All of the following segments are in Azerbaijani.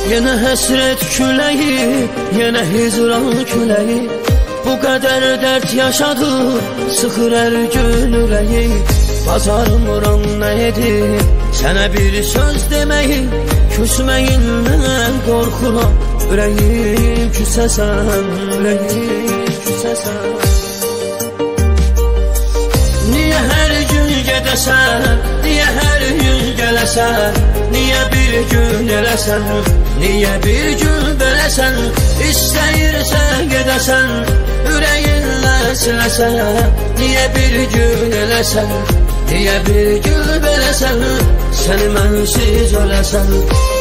Yenə həsrət küləyi, yenə hicran küləyi. Bu qədər dərd yaşadı, sıxır hər gün ürəyi. Bacarmıram nə edim, sənə bir söz deməyi. Küsməyindən qorxuram, ürəyim küsəsən, ürəyim küsəsən. Niyə hər gün gedəsən, niyə hər gün gələsən? Niyə bir gün eləsən, niyə bir gün beləsən? İstəyirsən gedəsən, ürəyinlə siləsən. Niyə bir gün eləsən, niyə bir gün beləsən? Sən mənsiz öləsən.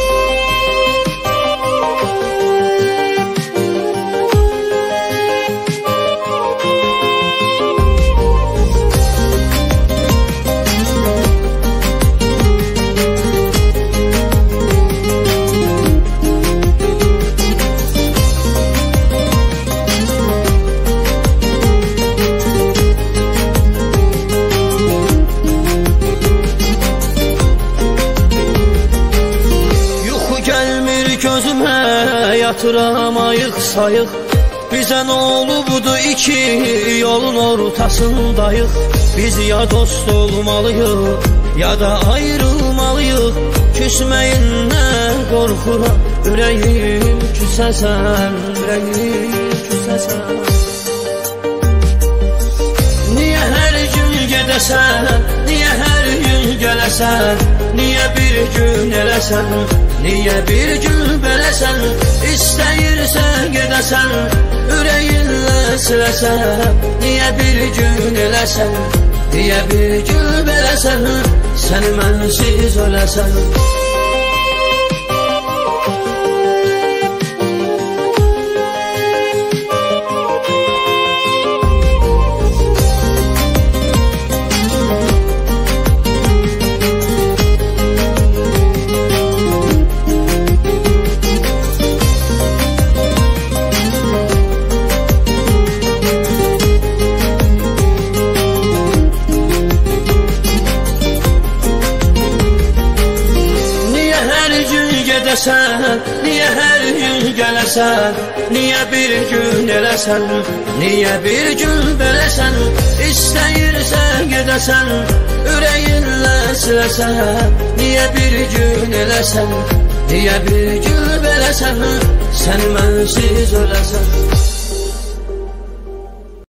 Gözümə yatıram ayıq sayıq. Bizə nə olubdu iki yolun ortasındayıq. Biz ya dost olmalıyıq, ya da ayrılmalıyıq. Küsməyindən qorxuram, ürəyim küsəsən, ürəyim küsəsən. Niyə hər gün gedəsən, niyə hər gün gələsən? Niyə bir gün eləsən, niyə bir gün beləsən? İstəyirsən gedəsən, ürəyinlə siləsən. Niyə bir gün eləsən, niyə bir gün beləsən? Sən mənsiz öləsən. Niyə hər gün gələsən, niyə bir gün eləsən? Niyə bir gün beləsən? İstəyirsən gedəsən, ürəyinlə siləsən. Niyə bir gün eləsən, niyə bir gün beləsən? Sən mənsiz öləsən.